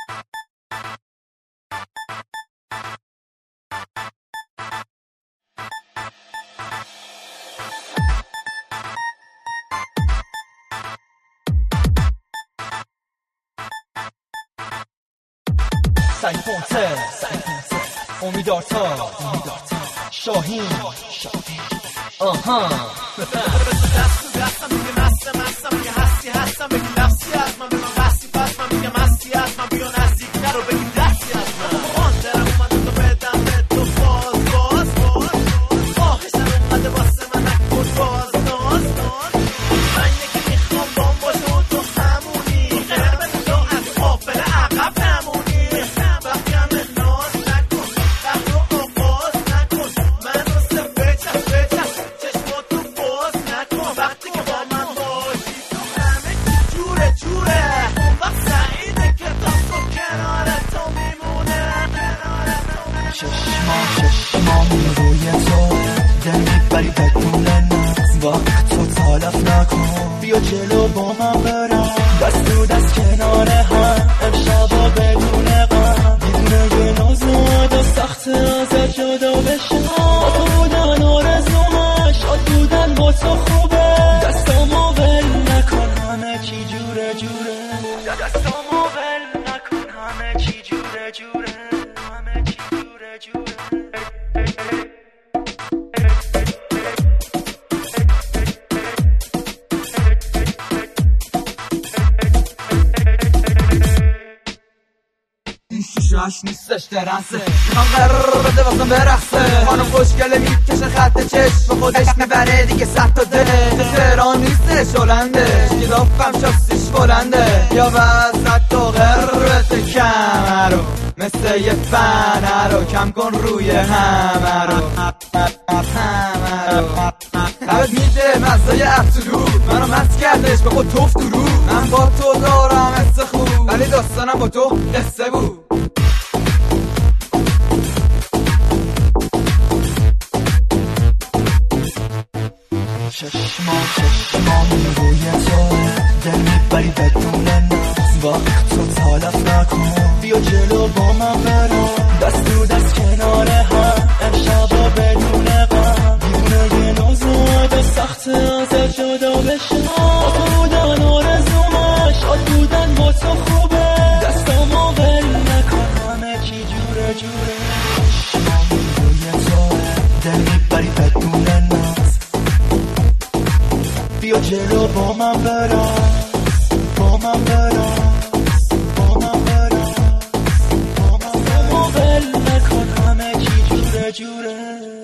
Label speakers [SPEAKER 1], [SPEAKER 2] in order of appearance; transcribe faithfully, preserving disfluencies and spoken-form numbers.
[SPEAKER 1] سعید پونته امیدارتا شاهین آها
[SPEAKER 2] دست تو دستم میگه مست مستم میگه هستی هستم بگی لفظی از من بگم بستی پس من میگم مستی از من بیا نزدیک نرو بگی دستی از من ماندرم اومده تو بدم به تو باز باز باز خواهشم اومده واسه من نکن باز ناز ناز من یکی میخوام بام باشه و تو همونی قربت تو از قافل عقب نمونی بخیم ناز نکن دست رو آغاز نکن من رو سه بچم بچم چشماتو باز نکن وقتی که با من باشی تو همه جوره جوره اون وقت سعیده که دست و کنار تو میمونه
[SPEAKER 1] چشما چشمام روی تو دل میبری بدون نقص وقت تو تلف نکن بیا جلو با من برم دست تو دست کنار هم امشبا بدون غم بدون یه نازد و سخت ازت جدا بشم با تو بودن آرزومه شاد بودن با تو خوبه دستامو ول نکن همه چی جوره جوره دستامو ول نکن همه چی جوره جوره همه چی جوره جوره
[SPEAKER 3] شاش نیستش درنسه میخوام قرار بده واسم برخصه خانم خوشگله میکشه خط چشم خودش میبره دیگه صد تا دله تهران نیستش هلنده گیلافم شاستیش بلنده یا وسط تو قربت کمه رو مثل یه فنه رو کم کن روی همه رو همه رو قبل میده مزای ابسولو منو مست کردش به خود توف تو رو من با تو دارم حس خوب ولی داستانم با تو قصه بود
[SPEAKER 1] چشما چشما روی تو دل میبری بدون نقص وقت تو تلف نکن بیا جلو با من برم دست تو دست کنار هم امشبا بدون غم بدون یه نازد و سخت ازت جدا بشم با تو بودن آرزومه شاد بودن با تو خوبه دستامو ول نکن همه چی جوره جوره چشما روی تو دل میبری بدون نقص بیا جلو با من برم با من برم با من برم با من برم ول نکن همه چی جوره جوره